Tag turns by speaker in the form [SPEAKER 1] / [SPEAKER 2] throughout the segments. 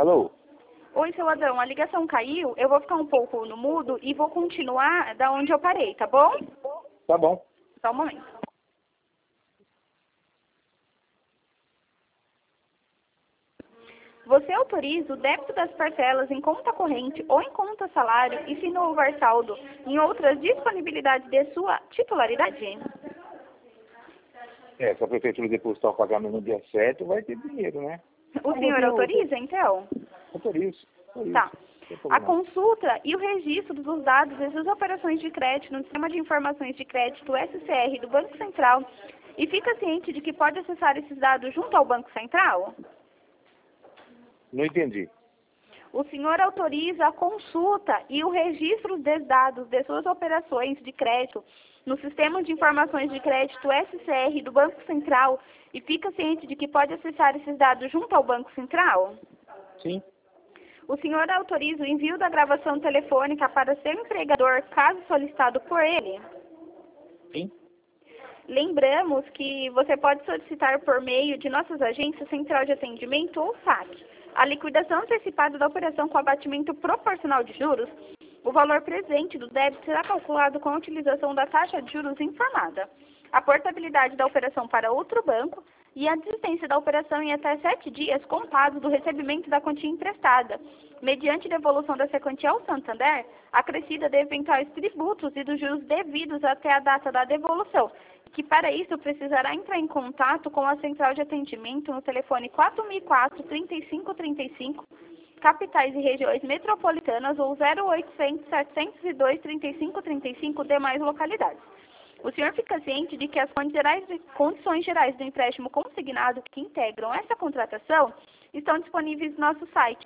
[SPEAKER 1] Alô?
[SPEAKER 2] Oi, seu Adão, a ligação caiu, eu vou ficar um pouco no mudo e vou continuar da onde eu parei, tá bom?
[SPEAKER 1] Tá bom.
[SPEAKER 2] Só um momento. Você autoriza o débito das parcelas em conta corrente ou em conta salário e, se não houver saldo, em outras disponibilidades de sua titularidade?
[SPEAKER 1] Se a prefeitura depositar o pagamento no dia certo, vai ter dinheiro, né?
[SPEAKER 2] O senhor autoriza, então?
[SPEAKER 1] Autorizo.
[SPEAKER 2] Tá.
[SPEAKER 1] Sem
[SPEAKER 2] A
[SPEAKER 1] problema.
[SPEAKER 2] consulta e o registro dos dados das suas operações de crédito no Sistema de Informações de Crédito SCR do Banco Central e fica ciente de que pode acessar esses dados junto ao Banco Central?
[SPEAKER 1] Não entendi.
[SPEAKER 2] O senhor autoriza a consulta e o registro dos dados de suas operações de crédito no Sistema de Informações de Crédito SCR do Banco Central e fica ciente de que pode acessar esses dados junto ao Banco Central?
[SPEAKER 1] Sim.
[SPEAKER 2] O senhor autoriza o envio da gravação telefônica para seu empregador, caso solicitado por ele?
[SPEAKER 1] Sim.
[SPEAKER 2] Lembramos que você pode solicitar por meio de nossas agências Central de Atendimento ou SAC a liquidação antecipada da operação com abatimento proporcional de juros. O valor presente do débito será calculado com a utilização da taxa de juros informada, a portabilidade da operação para outro banco e a desistência da operação em até 7 dias contados do recebimento da quantia emprestada, mediante devolução dessa quantia ao Santander, acrescida de eventuais tributos e dos juros devidos até a data da devolução, que para isso precisará entrar em contato com a Central de Atendimento no telefone 4004-3535, capitais e regiões metropolitanas ou 0800-702-3535 demais localidades. O senhor fica ciente de que as condições gerais do empréstimo consignado que integram essa contratação estão disponíveis no nosso site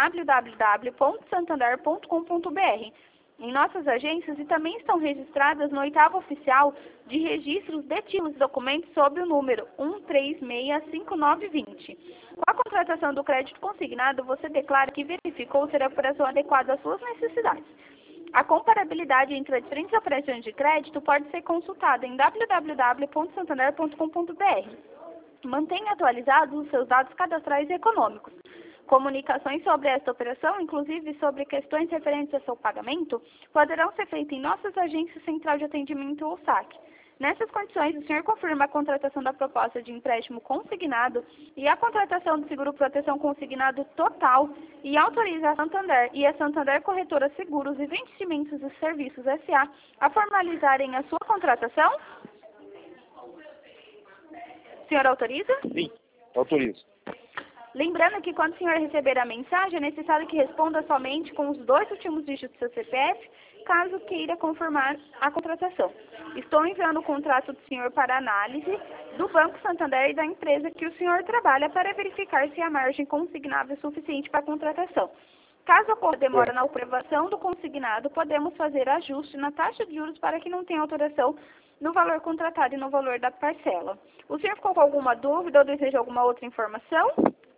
[SPEAKER 2] www.santander.com.br, em nossas agências e também estão registradas no 8º Oficial de Registros de Títulos e Documentos sob o número 1365920. Com a contratação do crédito consignado, você declara que verificou ser a operação adequada às suas necessidades. A comparabilidade entre as diferentes operações de crédito pode ser consultada em www.santander.com.br. Mantenha atualizados os seus dados cadastrais e econômicos. Comunicações sobre esta operação, inclusive sobre questões referentes a seu pagamento, poderão ser feitas em nossas agências Central de Atendimento ou SAC. Nessas condições, o senhor confirma a contratação da proposta de empréstimo consignado e a contratação do seguro proteção consignado total e autoriza a Santander e a Santander Corretora Seguros e Investimentos e Serviços S.A. a formalizarem a sua contratação? O senhor autoriza?
[SPEAKER 1] Sim, autorizo.
[SPEAKER 2] Lembrando que quando o senhor receber a mensagem, é necessário que responda somente com os 2 últimos dígitos do seu CPF, caso queira confirmar a contratação. Estou enviando o contrato do senhor para análise do Banco Santander e da empresa que o senhor trabalha para verificar se a margem consignável é suficiente para a contratação. Caso ocorra demora na aprovação do consignado, podemos fazer ajuste na taxa de juros para que não tenha alteração no valor contratado e no valor da parcela. O senhor ficou com alguma dúvida ou deseja alguma outra informação?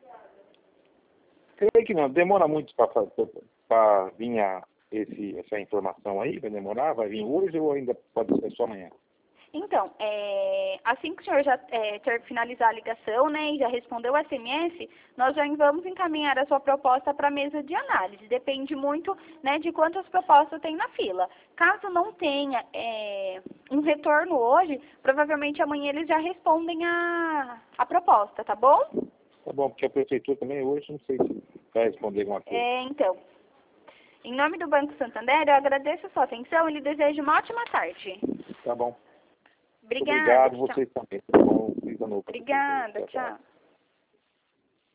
[SPEAKER 1] Creio que não. Demora muito para vir essa informação aí? Vai demorar? Vai vir hoje ou ainda pode ser só amanhã?
[SPEAKER 2] Então, assim que o senhor já finalizar a ligação, né, e já respondeu o SMS, nós já vamos encaminhar a sua proposta para a mesa de análise. Depende muito, né, de quantas propostas tem na fila. Caso não tenha um retorno hoje, provavelmente amanhã eles já respondem a proposta, tá bom?
[SPEAKER 1] Tá bom, porque a prefeitura também hoje não sei se vai responder alguma coisa.
[SPEAKER 2] Então, em nome do Banco Santander, eu agradeço a sua atenção e lhe desejo uma ótima tarde.
[SPEAKER 1] Tá bom.
[SPEAKER 2] Obrigada.
[SPEAKER 1] Obrigado,
[SPEAKER 2] Tchau.
[SPEAKER 1] vocês também. Tá bom?
[SPEAKER 2] Obrigada, tchau.